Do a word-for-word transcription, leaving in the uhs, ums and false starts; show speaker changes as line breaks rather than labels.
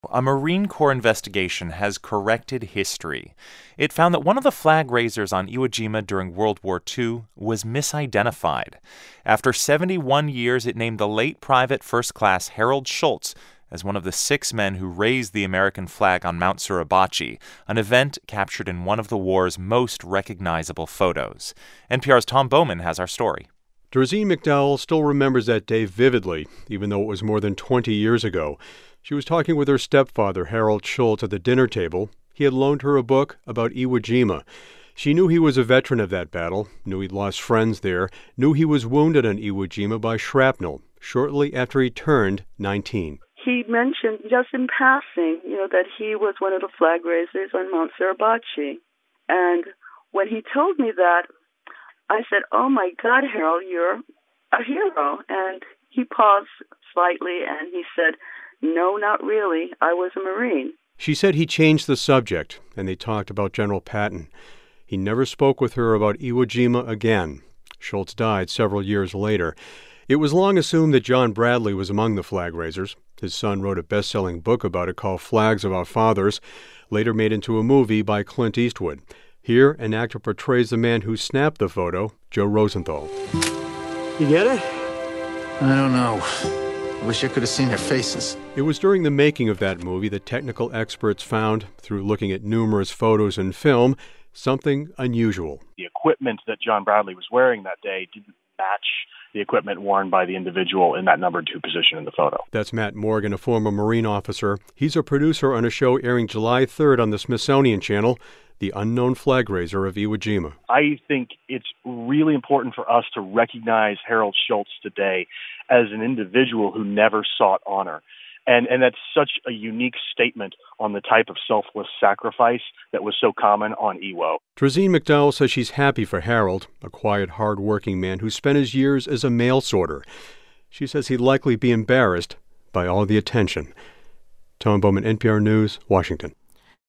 A Marine Corps investigation has corrected history. It found that one of the flag raisers on Iwo Jima during World War Two was misidentified. After seventy-one years, it named the late Private First Class Harold Schultz as one of the six men who raised the American flag on Mount Suribachi, an event captured in one of the war's most recognizable photos. N P R's Tom Bowman has our story.
Drazine McDowell still remembers that day vividly, even though it was more than twenty years ago. She was talking with her stepfather, Harold Schultz, at the dinner table. He had loaned her a book about Iwo Jima. She knew he was a veteran of that battle, knew he'd lost friends there, knew he was wounded on Iwo Jima by shrapnel shortly after he turned nineteen.
He mentioned just in passing, you know, that he was one of the flag raisers on Mount Suribachi. And when he told me that, I said, "Oh my God, Harold, you're a hero." And he paused slightly and he said, "No, not really. I was a Marine."
She said he changed the subject, and they talked about General Patton. He never spoke with her about Iwo Jima again. Schultz died several years later. It was long assumed that John Bradley was among the flag raisers. His son wrote a best-selling book about it called Flags of Our Fathers, later made into a movie by Clint Eastwood. Here, an actor portrays the man who snapped the photo, Joe Rosenthal.
You get it?
I don't know. I wish I could have seen their faces.
It was during the making of that movie that technical experts found, through looking at numerous photos and film, something unusual.
The equipment that John Bradley was wearing that day didn't match the equipment worn by the individual in that number two position in the photo.
That's Matt Morgan, a former Marine officer. He's a producer on a show airing July third on the Smithsonian Channel, The Unknown Flag Raiser of Iwo Jima.
I think it's really important for us to recognize Harold Schultz today as an individual who never sought honor. And and that's such a unique statement on the type of selfless sacrifice that was so common on Iwo.
Drazine McDowell says she's happy for Harold, a quiet, hard-working man who spent his years as a mail sorter. She says he'd likely be embarrassed by all the attention. Tom Bowman, N P R News, Washington.